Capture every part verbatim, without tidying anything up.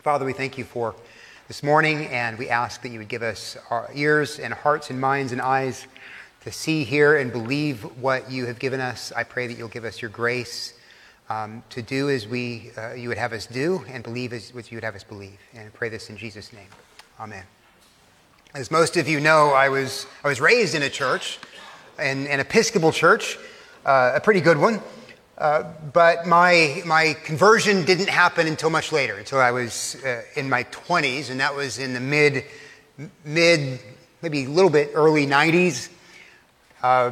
Father, we thank you for this morning, and we ask that you would give us our ears and hearts and minds and eyes to see, hear, and believe what you have given us. I pray that you'll give us your grace um, to do as we uh, you would have us do and believe as what you would have us believe. And I pray this in Jesus' name. Amen. As most of you know, I was I was raised in a church, an, an Episcopal church, uh, a pretty good one. Uh, but my my conversion didn't happen until much later, until I was uh, in my twenties, and that was in the mid, mid, maybe a little bit early nineties. Uh,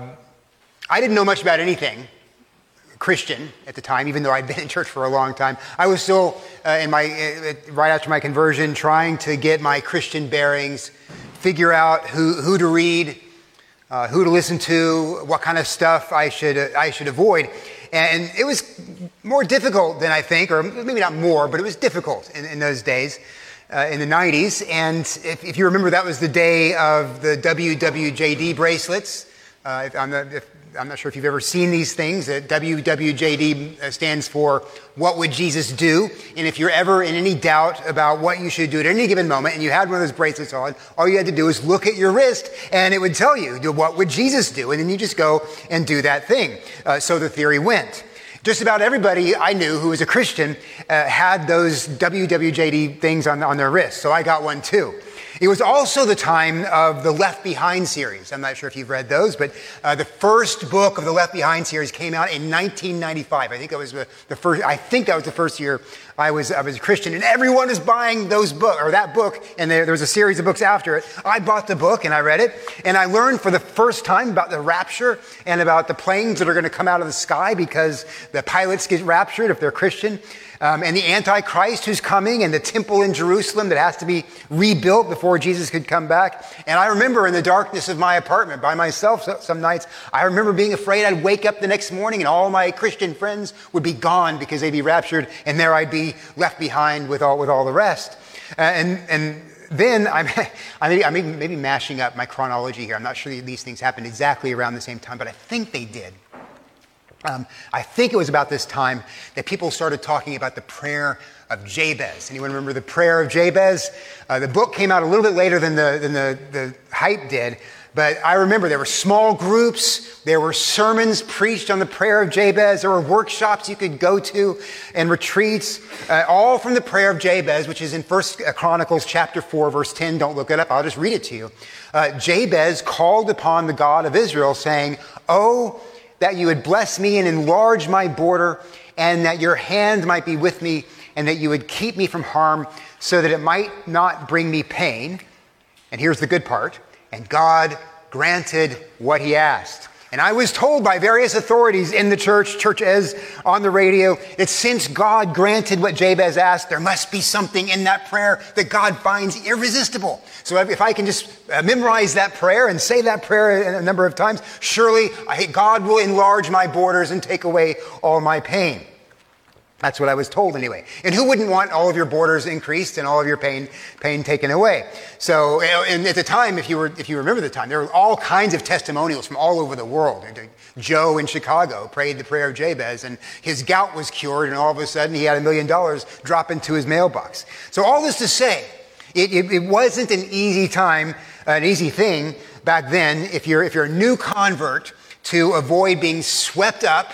I didn't know much about anything Christian at the time, even though I'd been in church for a long time. I was still, uh, in my uh, right after my conversion, trying to get my Christian bearings, figure out who who to read, uh, who to listen to, what kind of stuff I should uh, I should avoid. And it was more difficult than I think, or maybe not more, but it was difficult in, in those days, uh, in the nineties. And if, if you remember, that was the day of the W W J D bracelets. Uh, if I'm, not, if, I'm not sure if you've ever seen these things. Uh, W W J D stands for What Would Jesus Do? And if you're ever in any doubt about what you should do at any given moment, and you had one of those bracelets on, all you had to do is look at your wrist, and it would tell you, what would Jesus do? And then you just go and do that thing. Uh, so the theory went. Just about everybody I knew who was a Christian uh, had those W W J D things on, on their wrists, so I got one too. It was also the time of the Left Behind series. I'm not sure if you've read those, but uh, the first book of the Left Behind series came out in nineteen ninety-five. I think that was the, the first. I think that was the first year I was I was a Christian, and everyone was buying those book or that book. And there, there was a series of books after it. I bought the book and I read it, and I learned for the first time about the rapture and about the planes that are going to come out of the sky because the pilots get raptured if they're Christian. Um, and the Antichrist who's coming, and the temple in Jerusalem that has to be rebuilt before Jesus could come back. And I remember in the darkness of my apartment by myself some nights, I remember being afraid I'd wake up the next morning and all my Christian friends would be gone because they'd be raptured, and there I'd be left behind with all with all the rest. Uh, and and then I'm, I may, I may maybe mashing up my chronology here. I'm not sure these things happened exactly around the same time, but I think they did. Um, I think it was about this time that people started talking about the prayer of Jabez. Anyone remember the prayer of Jabez? Uh, the book came out a little bit later than the than the, the hype did, but I remember there were small groups, there were sermons preached on the prayer of Jabez, there were workshops you could go to and retreats, uh, all from the prayer of Jabez, which is in First Chronicles chapter four, verse ten. Don't look it up, I'll just read it to you. Uh, Jabez called upon the God of Israel, saying, "Oh, that you would bless me and enlarge my border, and that your hand might be with me, and that you would keep me from harm, so that it might not bring me pain." And here's the good part. And God granted what he asked. And I was told by various authorities in the church, churches, on the radio, that since God granted what Jabez asked, there must be something in that prayer that God finds irresistible. So if I can just memorize that prayer and say that prayer a number of times, surely God will enlarge my borders and take away all my pain. That's what I was told anyway. And who wouldn't want all of your borders increased and all of your pain pain taken away? So, and at the time, if you were if you remember the time, there were all kinds of testimonials from all over the world. Joe in Chicago prayed the prayer of Jabez, and his gout was cured, and all of a sudden he had a million dollars drop into his mailbox. So all this to say, it, it, it wasn't an easy time, an easy thing back then if you're if you're a new convert to avoid being swept up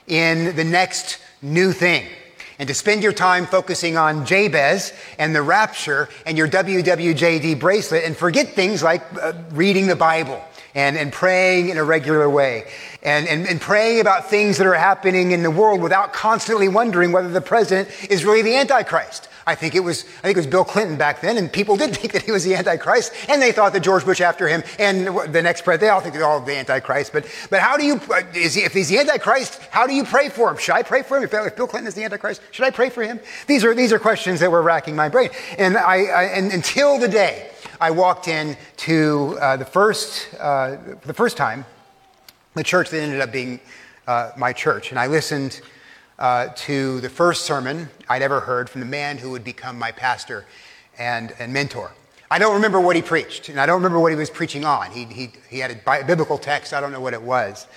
in the next new thing, and to spend your time focusing on Jabez and the rapture and your W W J D bracelet and forget things like uh, reading the Bible and, and praying in a regular way and, and, and praying about things that are happening in the world without constantly wondering whether the president is really the Antichrist. I think it was I think it was Bill Clinton back then, and people did think that he was the Antichrist, and they thought that George Bush after him and the next president, they all think they're all the Antichrist. But but how do you, is he, if he's the Antichrist, how do you pray for him? Should I pray for him? If, if Bill Clinton is the Antichrist, should I pray for him? These are these are questions that were racking my brain. And I, I and until the day I walked in to uh, the first uh, the first time, the church that ended up being uh, my church, and I listened Uh, to the first sermon I'd ever heard from the man who would become my pastor and, and mentor. I don't remember what he preached, and I don't remember what he was preaching on. He, he, he had a biblical text. I don't know what it was.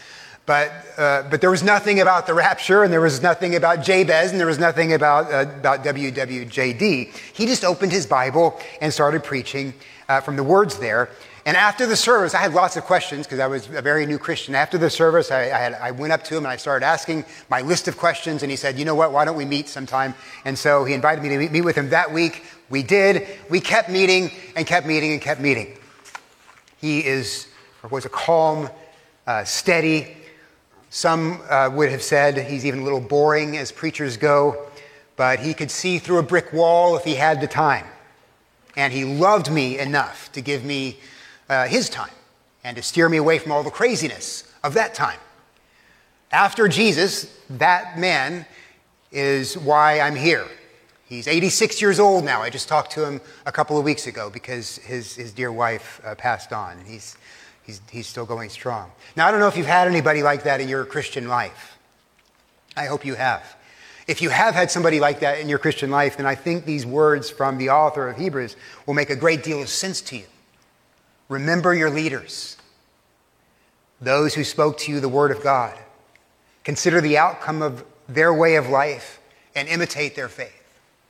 But, uh, but there was nothing about the rapture, and there was nothing about Jabez, and there was nothing about, uh, about W W J D. He just opened his Bible and started preaching uh, from the words there. And after the service, I had lots of questions because I was a very new Christian. After the service, I, I, had, I went up to him and I started asking my list of questions. And he said, you know what, why don't we meet sometime? And so he invited me to meet, meet with him that week. We did. We kept meeting and kept meeting and kept meeting. He is, or was a calm, uh, steady. Some uh, would have said he's even a little boring as preachers go. But he could see through a brick wall if he had the time. And he loved me enough to give me Uh, his time and to steer me away from all the craziness of that time. After Jesus, that man is why I'm here. He's eighty-six years old now. I just talked to him a couple of weeks ago because his, his dear wife uh, passed on. He's, he's, he's still going strong. Now, I don't know if you've had anybody like that in your Christian life. I hope you have. If you have had somebody like that in your Christian life, then I think these words from the author of Hebrews will make a great deal of sense to you. Remember your leaders, those who spoke to you the word of God. Consider the outcome of their way of life and imitate their faith.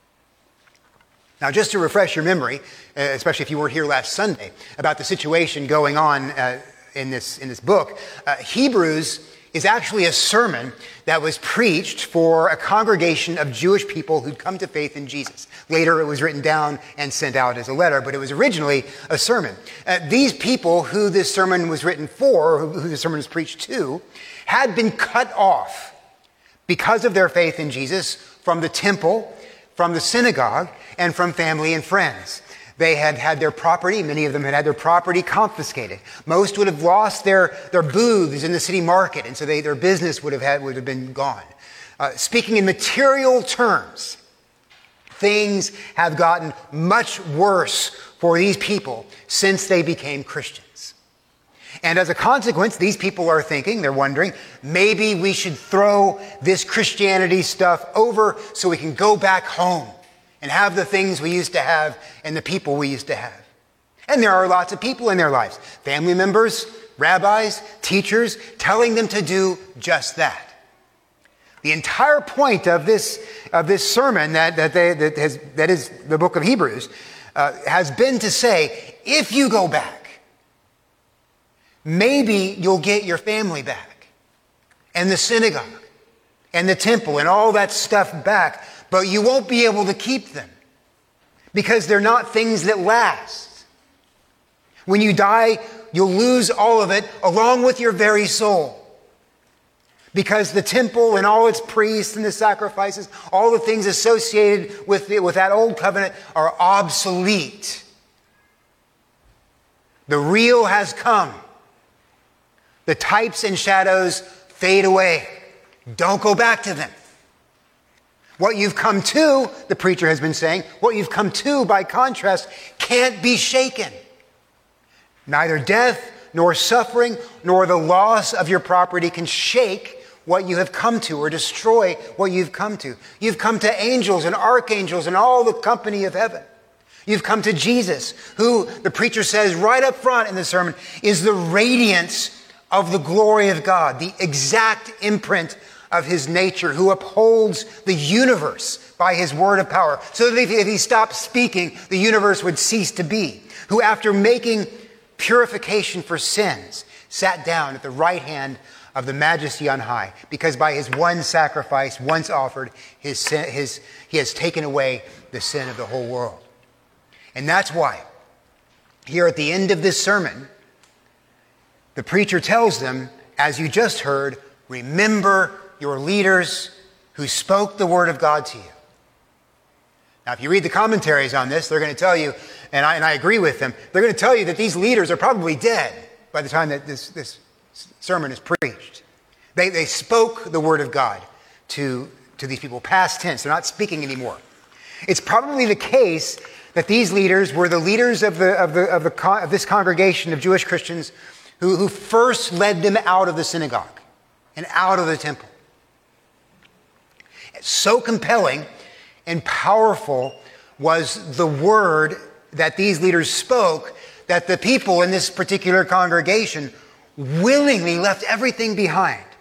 Now, just to refresh your memory, especially if you weren't here last Sunday, about the situation going on uh, in this, in this book, uh, Hebrews is actually a sermon that was preached for a congregation of Jewish people who'd come to faith in Jesus. Later, it was written down and sent out as a letter, but it was originally a sermon. Uh, these people who this sermon was written for, who, who the sermon was preached to, had been cut off because of their faith in Jesus from the temple, from the synagogue, and from family and friends. They had had their property, many of them had had their property confiscated. Most would have lost their, their booths in the city market, and so they, their business would have, had, would have been gone. Uh, speaking in material terms, things have gotten much worse for these people since they became Christians. And as a consequence, these people are thinking, they're wondering, maybe we should throw this Christianity stuff over so we can go back home and have the things we used to have and the people we used to have. And there are lots of people in their lives, family members, rabbis, teachers, telling them to do just that. The entire point of this, of this sermon that, that, they, that, has, that is the book of Hebrews uh, has been to say, if you go back, maybe you'll get your family back and the synagogue and the temple and all that stuff back, but you won't be able to keep them because they're not things that last. When you die, you'll lose all of it along with your very soul. Because the temple and all its priests and the sacrifices, all the things associated with, the, with that old covenant are obsolete. The real has come. The types and shadows fade away. Don't go back to them. What you've come to, the preacher has been saying, what you've come to, by contrast, can't be shaken. Neither death, nor suffering, nor the loss of your property can shake what you have come to or destroy what you've come to. You've come to angels and archangels and all the company of heaven. You've come to Jesus, who, the preacher says right up front in the sermon, is the radiance of the glory of God, the exact imprint of his nature, who upholds the universe by his word of power, so that if he stopped speaking, the universe would cease to be. Who, after making purification for sins, sat down at the right hand of the Majesty on high, because by his one sacrifice, once offered, his sin, his, he has taken away the sin of the whole world. And that's why, here at the end of this sermon, the preacher tells them, as you just heard, remember your leaders who spoke the word of God to you. Now, if you read the commentaries on this, they're going to tell you, and I, and I agree with them, they're going to tell you that these leaders are probably dead by the time that this, this sermon is preached. They, they spoke the word of God to, to these people, past tense. They're not speaking anymore. It's probably the case that these leaders were the leaders of, the, of, the, of, the, of this congregation of Jewish Christians who, who first led them out of the synagogue and out of the temple. So compelling and powerful was the word that these leaders spoke that the people in this particular congregation willingly left everything behind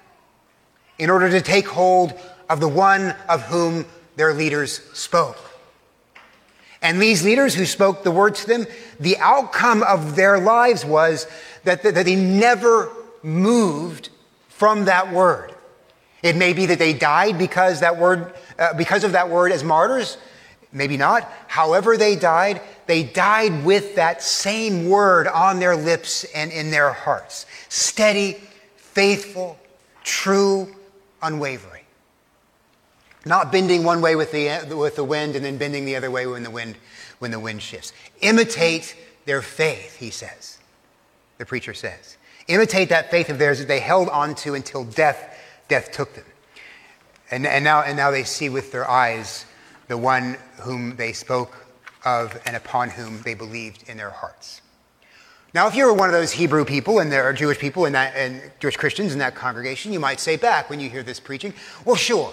in order to take hold of the one of whom their leaders spoke. And these leaders who spoke the word to them, the outcome of their lives was that, that they never moved from that word. It may be that they died because that word, uh, because of that word as martyrs. Maybe not. However they died, they died with that same word on their lips and in their hearts. Steady, faithful, true, unwavering. Not bending one way with the, with the wind and then bending the other way when the wind, when the wind shifts. Imitate their faith, he says. The preacher says. Imitate that faith of theirs that they held on to until death, death took them. And, and, now, and now they see with their eyes the one whom they spoke of and upon whom they believed in their hearts. Now, if you were one of those Hebrew people and there are Jewish people in that, and Jewish Christians in that congregation, you might say back when you hear this preaching, well, sure.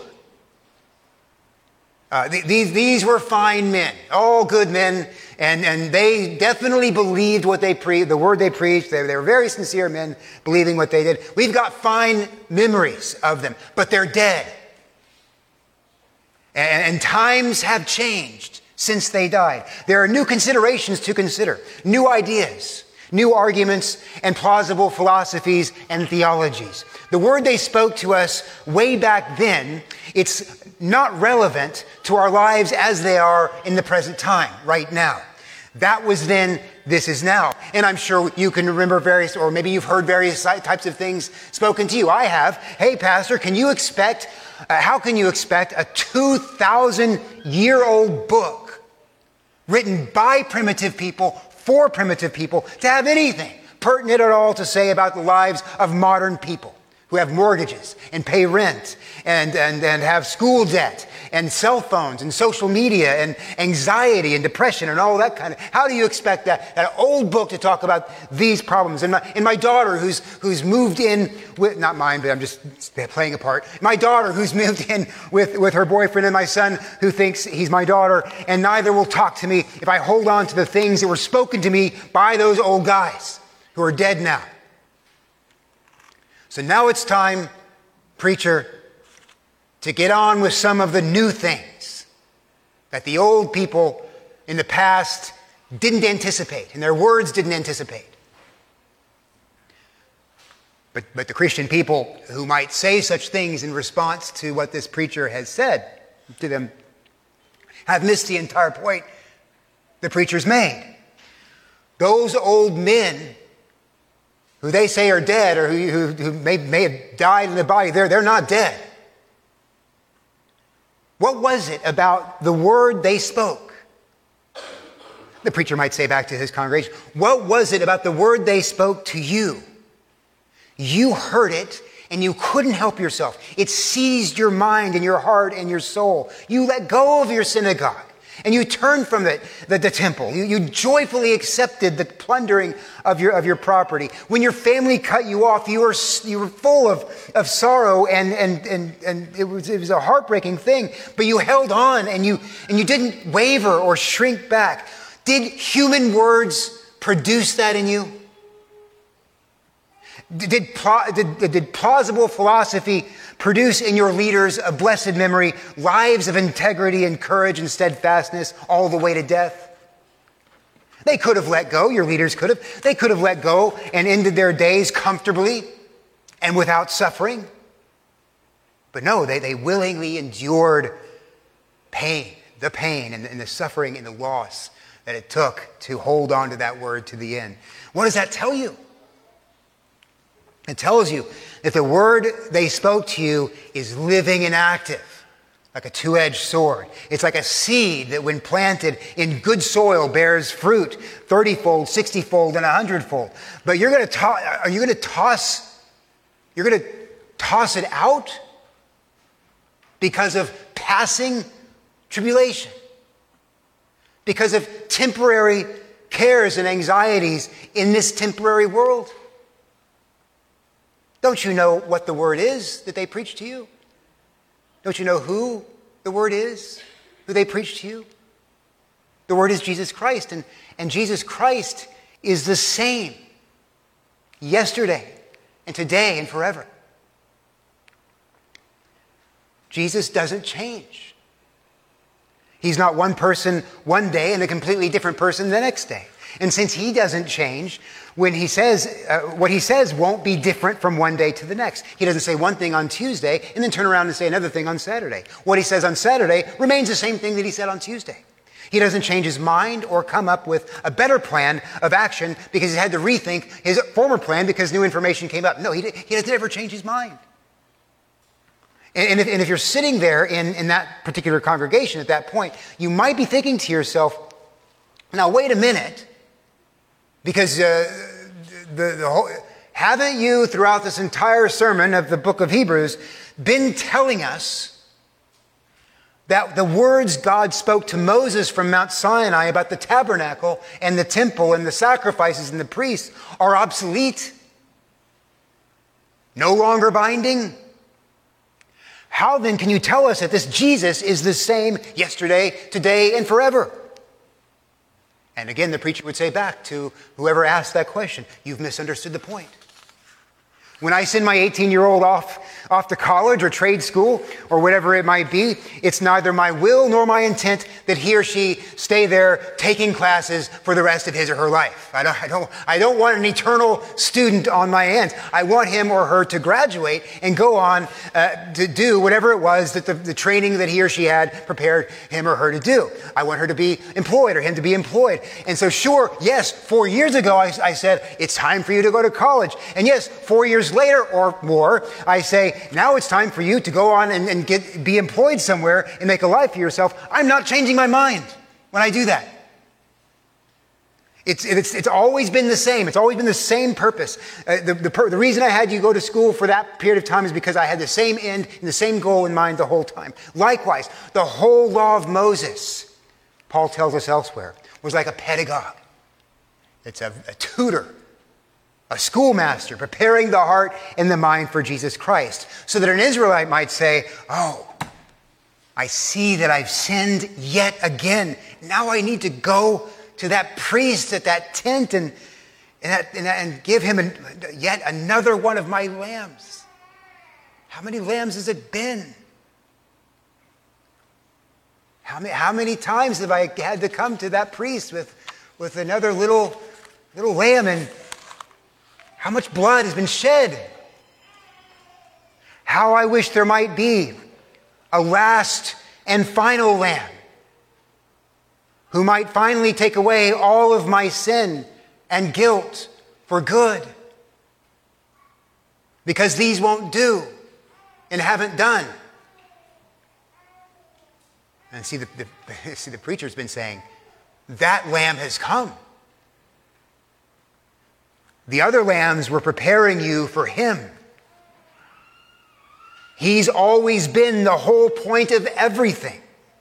Uh, th- these, these were fine men, all good men, and, and they definitely believed what they pre- the word they preached. They, they were very sincere men believing what they did. We've got fine memories of them, but they're dead. And, and times have changed since they died. There are new considerations to consider, new ideas, new arguments, and plausible philosophies and theologies. The word they spoke to us way back then, it's not relevant to our lives as they are in the present time, right now. That was then, this is now. And I'm sure you can remember various, or maybe you've heard various types of things spoken to you. I have. Hey, Pastor, can you expect, uh, how can you expect a two thousand year old book written by primitive people, for primitive people, to have anything pertinent at all to say about the lives of modern people who have mortgages and pay rent and, and, and have school debt and cell phones and social media and anxiety and depression and all that kind of, how do you expect that, that old book to talk about these problems? And my, and my daughter who's, who's moved in with, not mine, but I'm just playing a part. My daughter who's moved in with, with her boyfriend and my son who thinks he's my daughter, and neither will talk to me if I hold on to the things that were spoken to me by those old guys who are dead now. So now it's time, preacher, to get on with some of the new things that the old people in the past didn't anticipate, and their words didn't anticipate. But, but the Christian people who might say such things in response to what this preacher has said to them have missed the entire point the preacher's made. Those old men who they say are dead, or who, who, who may, may have died in the body, they're, they're not dead. What was it about the word they spoke? The preacher might say back to his congregation, what was it about the word they spoke to you? You heard it and you couldn't help yourself. It seized your mind and your heart and your soul. You let go of your synagogue and you turned from it, the, the temple. You, you joyfully accepted the plundering of your, of your property. When your family cut you off, you were, you were full of, of sorrow and, and, and, and it was, it was a heartbreaking thing, but you held on and you, and you didn't waver or shrink back. Did human words produce that in you? Did, did, did plausible philosophy produce in your leaders a blessed memory, lives of integrity and courage and steadfastness all the way to death? They could have let go, your leaders could have. They could have let go and ended their days comfortably and without suffering. But no, they, they willingly endured pain, the pain and, and the suffering and the loss that it took to hold on to that word to the end. What does that tell you? It tells you that the word they spoke to you is living and active, like a two-edged sword. It's like a seed that when planted in good soil bears fruit, thirty-fold, sixty-fold, and one hundred-fold. But you're going to toss, are you going to toss, you're going to toss it out because of passing tribulation, because of temporary cares and anxieties in this temporary world? Don't you know what the word is that they preach to you? Don't you know who the word is, who they preach to you? The word is Jesus Christ, and, and Jesus Christ is the same yesterday and today and forever. Jesus doesn't change. He's not one person one day and a completely different person the next day. And since he doesn't change, when he says, uh, what he says won't be different from one day to the next. He doesn't say one thing on Tuesday and then turn around and say another thing on Saturday. What he says on Saturday remains the same thing that he said on Tuesday. He doesn't change his mind or come up with a better plan of action because he had to rethink his former plan because new information came up. No, he, he doesn't ever change his mind. And, and, if, and if you're sitting there in, in that particular congregation at that point, you might be thinking to yourself, now wait a minute, because uh, the, the whole, haven't you throughout this entire sermon of the book of Hebrews been telling us that the words God spoke to Moses from Mount Sinai about the tabernacle and the temple and the sacrifices and the priests are obsolete? No longer binding? How then can you tell us that this Jesus is the same yesterday, today, and forever? And again, the preacher would say back to whoever asked that question, you've misunderstood the point. When I send my eighteen-year-old off, off to college or trade school or whatever it might be, it's neither my will nor my intent that he or she stay there taking classes for the rest of his or her life. I don't, I don't, I don't want an eternal student on my hands. I want him or her to graduate and go on uh, to do whatever it was that the, the training that he or she had prepared him or her to do. I want her to be employed or him to be employed. And so sure, yes, four years ago I, I said, it's time for you to go to college. And yes, four years later or more, I say, now it's time for you to go on and, and get be employed somewhere and make a life for yourself. I'm not changing my mind when I do that. It's, it's, it's always been the same. It's always been the same purpose. Uh, the, the, per, the reason I had you go to school for that period of time is because I had the same end and the same goal in mind the whole time. Likewise, the whole law of Moses, Paul tells us elsewhere, was like a pedagogue. It's a, a tutor, a schoolmaster, preparing the heart and the mind for Jesus Christ. So that an Israelite might say, oh, I see that I've sinned yet again. Now I need to go to that priest at that tent and, and, that, and, and give him an, yet another one of my lambs. How many lambs has it been? How many, how many times have I had to come to that priest with, with another little, little lamb, and how much blood has been shed? How I wish there might be a last and final lamb who might finally take away all of my sin and guilt for good. Because these won't do and haven't done. And see, the, the, see, the preacher's been saying, that lamb has come. The other lambs were preparing you for him. He's always been the whole point of everything.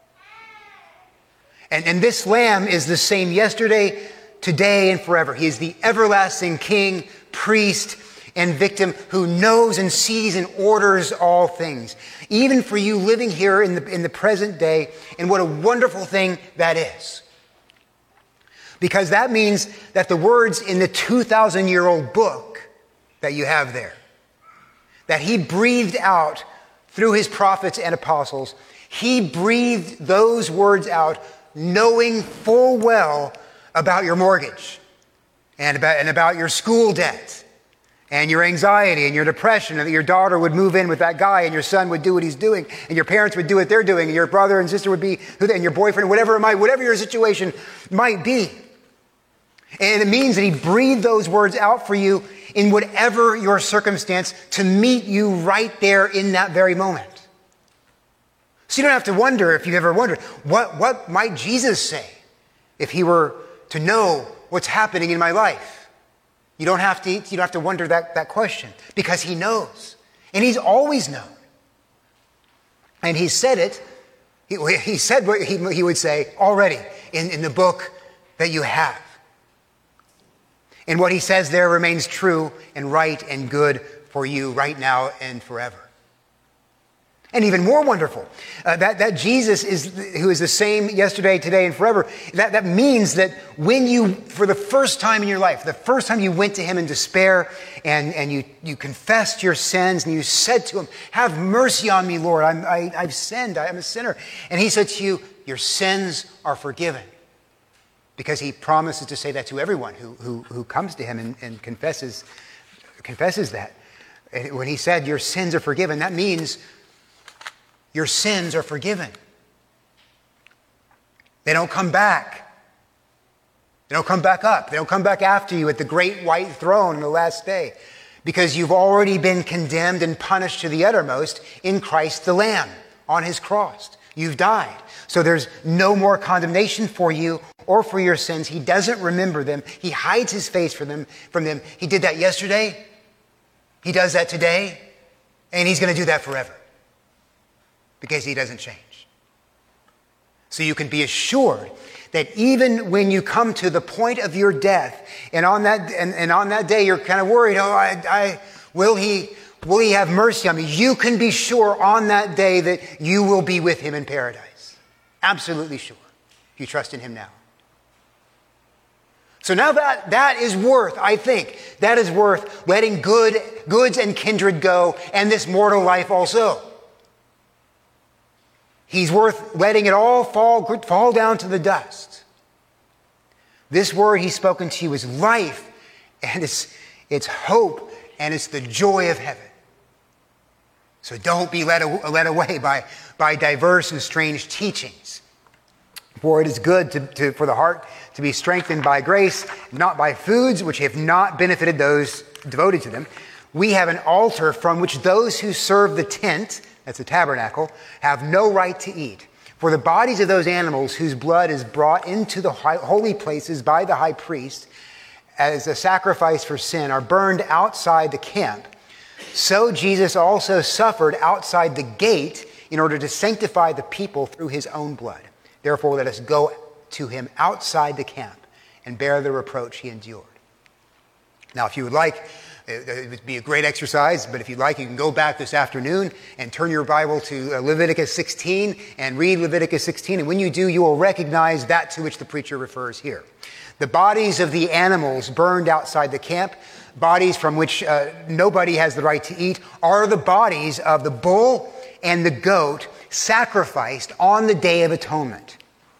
And, and this lamb is the same yesterday, today, and forever. He is the everlasting king, priest, and victim who knows and sees and orders all things. Even for you living here in the, in the present day, and what a wonderful thing that is. Because that means that the words in the two thousand year old book that you have there, that he breathed out through his prophets and apostles, he breathed those words out knowing full well about your mortgage and about, and about your school debt and your anxiety and your depression, and that your daughter would move in with that guy and your son would do what he's doing and your parents would do what they're doing and your brother and sister would be, and your boyfriend, whatever it might, whatever your situation might be. And it means that he breathed those words out for you in whatever your circumstance to meet you right there in that very moment. So you don't have to wonder, if you've ever wondered, what, what might Jesus say if he were to know what's happening in my life? You don't have to, you don't have to wonder that, that question, because he knows. And he's always known. And he said it, he, he said what he, he would say already in, in the book that you have. And what he says there remains true and right and good for you right now and forever. And even more wonderful, uh, that, that Jesus is who is the same yesterday, today, and forever. That, that means that when you, for the first time in your life, the first time you went to him in despair and, and you, you confessed your sins and you said to him, have mercy on me, Lord, I'm, I, I've sinned, I'm a sinner. And he said to you, your sins are forgiven. Because he promises to say that to everyone who, who, who comes to him and, and confesses, confesses that. And when he said your sins are forgiven, that means your sins are forgiven. They don't come back. They don't come back up. They don't come back after you at the great white throne on the last day, because you've already been condemned and punished to the uttermost in Christ the Lamb on his cross. You've died. So there's no more condemnation for you or for your sins. He doesn't remember them. He hides his face from them. From them. He did that yesterday. He does that today. And he's going to do that forever, because he doesn't change. So you can be assured that even when you come to the point of your death, and on that and, and on that day you're kind of worried, oh, I, I will he will he have mercy on me? You can be sure on that day that you will be with him in paradise. Absolutely sure, if you trust in him now. So now that that is worth, I think, that is worth letting good goods and kindred go, and this mortal life also. He's worth letting it all fall, fall down to the dust. This word he's spoken to you is life, and it's, it's hope, and it's the joy of heaven. So don't be led, led away by, by diverse and strange teachings. For it is good to, to, for the heart to be strengthened by grace, not by foods which have not benefited those devoted to them. We have an altar from which those who serve the tent, that's a tabernacle, have no right to eat. For the bodies of those animals whose blood is brought into the holy places by the high priest as a sacrifice for sin are burned outside the camp. So Jesus also suffered outside the gate in order to sanctify the people through his own blood. Therefore, let us go to him outside the camp and bear the reproach he endured. Now, if you would like, it would be a great exercise, but if you'd like, you can go back this afternoon and turn your Bible to Leviticus sixteen and read Leviticus sixteen. And when you do, you will recognize that to which the preacher refers here. The bodies of the animals burned outside the camp, bodies from which uh, nobody has the right to eat, are the bodies of the bull and the goat sacrificed on the Day of Atonement.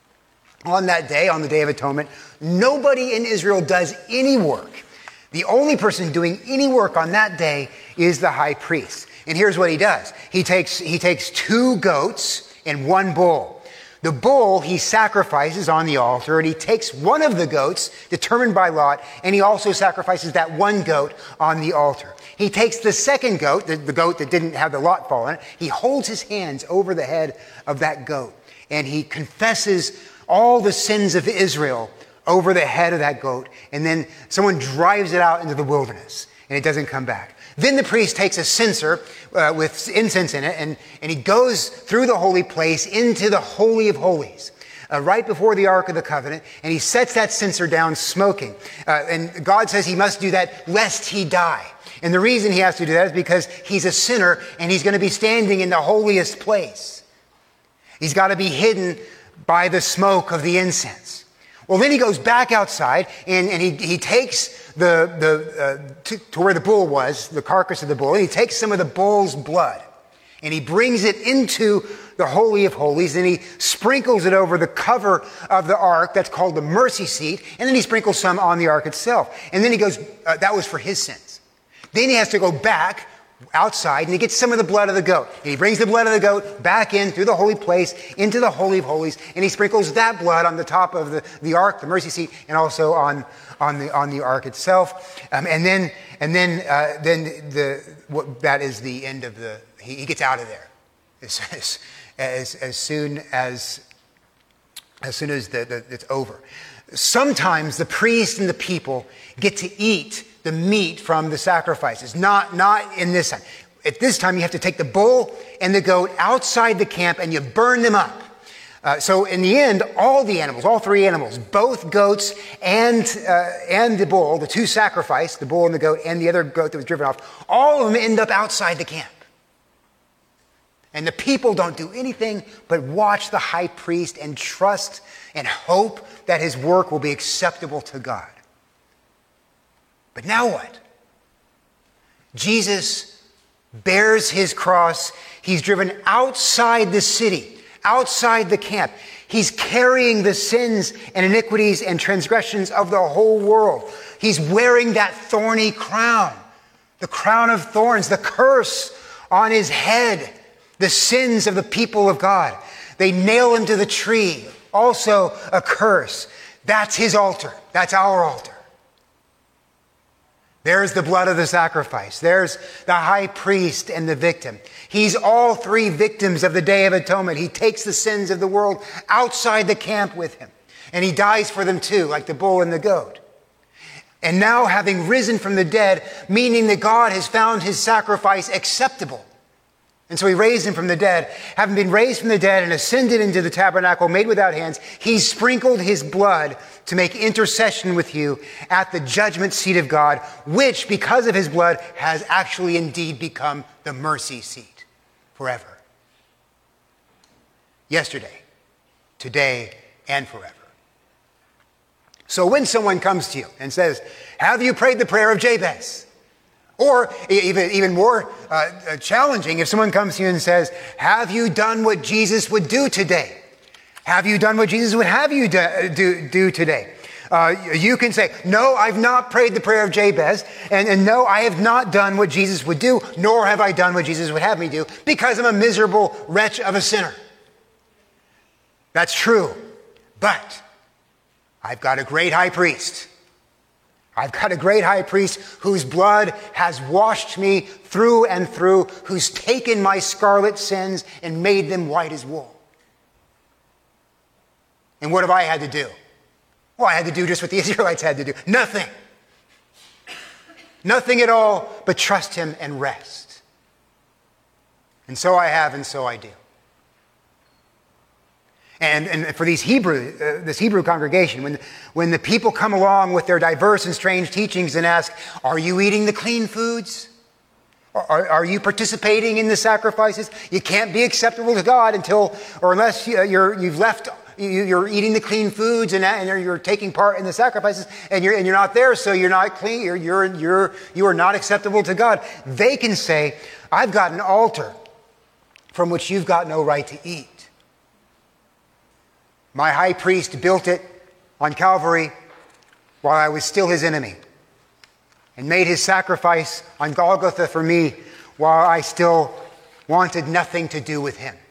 On that day, on the Day of Atonement, nobody in Israel does any work. The only person doing any work on that day is the high priest. And here's what he does. He takes, he takes two goats and one bull. The bull he sacrifices on the altar, and he takes one of the goats determined by lot, and he also sacrifices that one goat on the altar. He takes the second goat, the, the goat that didn't have the lot fall in it, he holds his hands over the head of that goat, and he confesses all the sins of Israel over the head of that goat, and then someone drives it out into the wilderness, and it doesn't come back. Then the priest takes a censer uh, with incense in it, and, and he goes through the holy place into the Holy of Holies, uh, right before the Ark of the Covenant, and he sets that censer down smoking. Uh, and God says he must do that lest he die. And the reason he has to do that is because he's a sinner, and he's going to be standing in the holiest place. He's got to be hidden by the smoke of the incense. Well, then he goes back outside, and, and he, he takes the, the uh, to, to where the bull was, the carcass of the bull, and he takes some of the bull's blood, and he brings it into the Holy of Holies, and he sprinkles it over the cover of the ark, that's called the mercy seat, and then he sprinkles some on the ark itself. And then he goes, uh, that was for his sins. Then he has to go back outside, and he gets some of the blood of the goat. And he brings the blood of the goat back in through the holy place into the Holy of Holies, and he sprinkles that blood on the top of the, the ark, the mercy seat, and also on on the on the ark itself. Um, and then and then uh, then the what, that is the end of the. He, he gets out of there as as as, as soon as as soon as the, the, it's over. Sometimes the priest and the people get to eat the meat from the sacrifices. Not, not in this time. At this time, you have to take the bull and the goat outside the camp and you burn them up. Uh, so in the end, all the animals, all three animals, both goats and uh, and the bull, the two sacrificed, the bull and the goat and the other goat that was driven off, all of them end up outside the camp. And the people don't do anything but watch the high priest and trust and hope that his work will be acceptable to God. But now what? Jesus bears his cross. He's driven outside the city, outside the camp. He's carrying the sins and iniquities and transgressions of the whole world. He's wearing that thorny crown, the crown of thorns, the curse on his head, the sins of the people of God. They nail him to the tree, also a curse. That's his altar. That's our altar. There's the blood of the sacrifice. There's the high priest and the victim. He's all three victims of the Day of Atonement. He takes the sins of the world outside the camp with him. And he dies for them too, like the bull and the goat. And now having risen from the dead, meaning that God has found his sacrifice acceptable. And so he raised him from the dead. Having been raised from the dead and ascended into the tabernacle made without hands, he sprinkled his blood to make intercession with you at the judgment seat of God, which, because of his blood, has actually indeed become the mercy seat forever. Yesterday, today, and forever. So when someone comes to you and says, have you prayed the prayer of Jabez? Or even, even more uh, challenging, if someone comes to you and says, have you done what Jesus would do today? Have you done what Jesus would have you do, do, do today? Uh, you can say, no, I've not prayed the prayer of Jabez, and, and no, I have not done what Jesus would do, nor have I done what Jesus would have me do, because I'm a miserable wretch of a sinner. That's true, but I've got a great high priest. I've got a great high priest whose blood has washed me through and through, who's taken my scarlet sins and made them white as wool. And what have I had to do? Well, I had to do just what the Israelites had to do. Nothing. Nothing at all but trust him and rest. And so I have, and so I do. And, and for these Hebrew, uh, this Hebrew congregation, when, when the people come along with their diverse and strange teachings and ask, are you eating the clean foods? Are, are you participating in the sacrifices? You can't be acceptable to God until, or unless you, you're, you've left, you, you're eating the clean foods and, and you're taking part in the sacrifices, and you're, and you're not there, so you're not clean, you're, you're, you're, you are not acceptable to God. They can say, I've got an altar from which you've got no right to eat. My high priest built it on Calvary while I was still his enemy, and made his sacrifice on Golgotha for me while I still wanted nothing to do with him.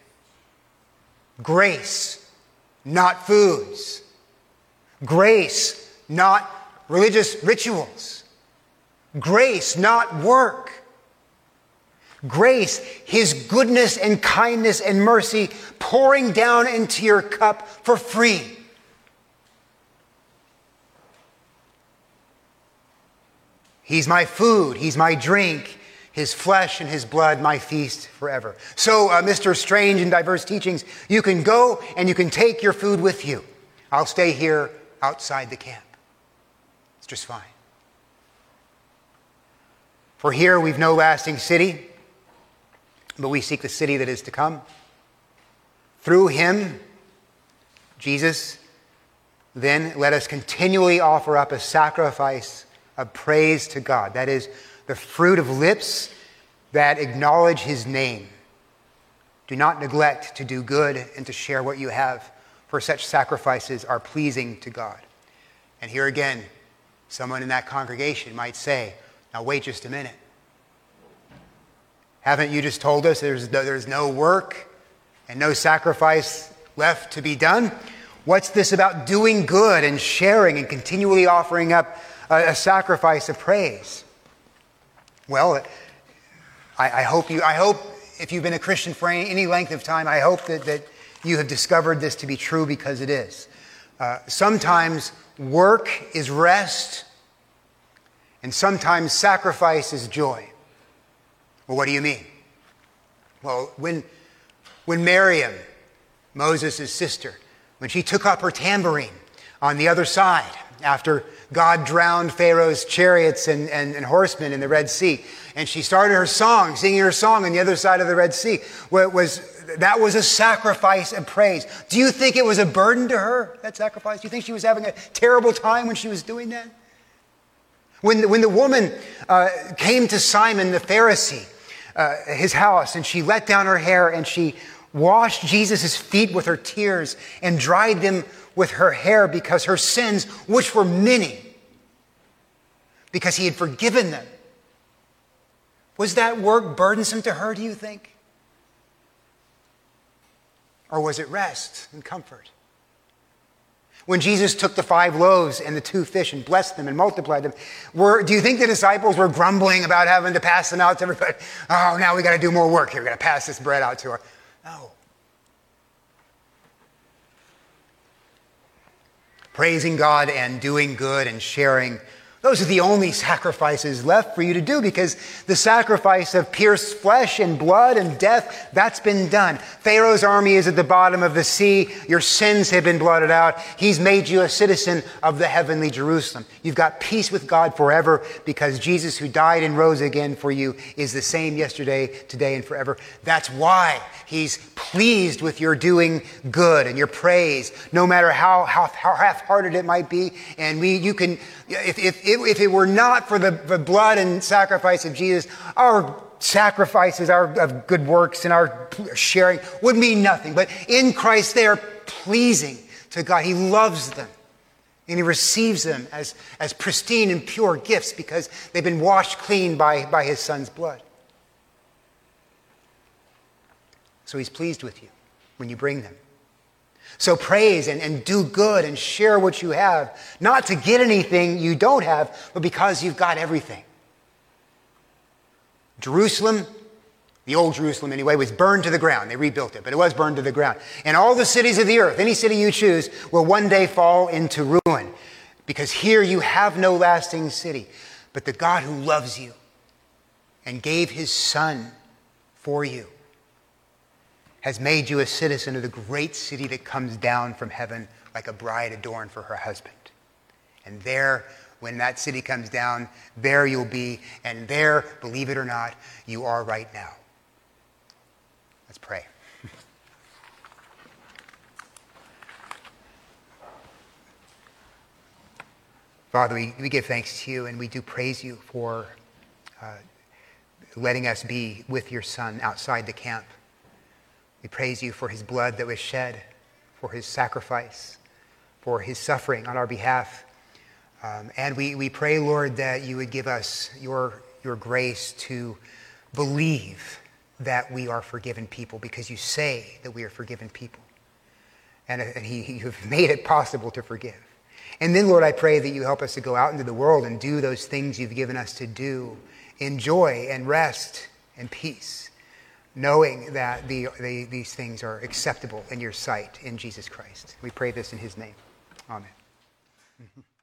Grace, not foods. Grace, not religious rituals. Grace, not work. Grace, his goodness and kindness and mercy pouring down into your cup for free. He's my food, he's my drink, his flesh and his blood, my feast forever. So, uh, Mister Strange and Diverse Teachings, you can go and you can take your food with you. I'll stay here outside the camp. It's just fine. For here we've no lasting city, but we seek the city that is to come. Through him, Jesus, then let us continually offer up a sacrifice of praise to God. That is, the fruit of lips that acknowledge his name. Do not neglect to do good and to share what you have, for such sacrifices are pleasing to God. And here again, someone in that congregation might say, now wait just a minute. Haven't you just told us there's no, there's no work and no sacrifice left to be done? What's this about doing good and sharing and continually offering up a, a sacrifice of praise? Well, I, I hope you. I hope if you've been a Christian for any, any length of time, I hope that, that you have discovered this to be true, because it is. Uh, sometimes work is rest, and sometimes sacrifice is joy. Well, what do you mean? Well, when, when Miriam, Moses' sister, when she took up her tambourine on the other side after God drowned Pharaoh's chariots and, and, and horsemen in the Red Sea. And she started her song, singing her song on the other side of the Red Sea. Where it was, that was a sacrifice of praise. Do you think it was a burden to her, that sacrifice? Do you think she was having a terrible time when she was doing that? When the, when the woman uh, came to Simon the Pharisee, uh, his house, and she let down her hair and she washed Jesus' feet with her tears and dried them with her hair because her sins, which were many, because he had forgiven them. Was that work burdensome to her, do you think? Or was it rest and comfort? When Jesus took the five loaves and the two fish and blessed them and multiplied them, were, do you think the disciples were grumbling about having to pass them out to everybody? Oh, now we got to do more work here. We got to pass this bread out to her. No. Praising God and doing good and sharing, those are the only sacrifices left for you to do, because the sacrifice of pierced flesh and blood and death, that's been done. Pharaoh's army is at the bottom of the sea. Your sins have been blotted out. He's made you a citizen of the heavenly Jerusalem. You've got peace with God forever because Jesus, who died and rose again for you, is the same yesterday, today, and forever. That's why he's pleased with your doing good and your praise, no matter how, how, how half-hearted it might be. And we, you can, if, if, if it were not for the, the blood and sacrifice of Jesus, our sacrifices, our of good works and our sharing would mean nothing. But in Christ, they are pleasing to God. He loves them. And he receives them as, as pristine and pure gifts because they've been washed clean by, by his son's blood. So he's pleased with you when you bring them. So praise and, and do good and share what you have, not to get anything you don't have, but because you've got everything. Jerusalem, the old Jerusalem anyway, was burned to the ground. They rebuilt it, but it was burned to the ground. And all the cities of the earth, any city you choose, will one day fall into ruin, because here you have no lasting city. But the God who loves you and gave his son for you has made you a citizen of the great city that comes down from heaven like a bride adorned for her husband. And there, when that city comes down, there you'll be, and there, believe it or not, you are right now. Let's pray. Father, we, we give thanks to you, and we do praise you for uh, letting us be with your son outside the camp. We praise you for his blood that was shed, for his sacrifice, for his suffering on our behalf. Um, and we, we pray, Lord, that you would give us your, your grace to believe that we are forgiven people, because you say that we are forgiven people. And, and he, you have made it possible to forgive. And then, Lord, I pray that you help us to go out into the world and do those things you've given us to do in joy and rest and peace, knowing that the, the, these things are acceptable in your sight in Jesus Christ. We pray this in his name. Amen.